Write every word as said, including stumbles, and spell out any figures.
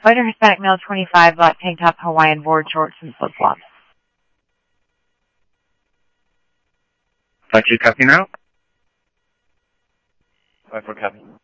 White or Hispanic male, twenty-five, black tank top, Hawaiian board shorts, and flip-flops. Five two copy now. Five four copy.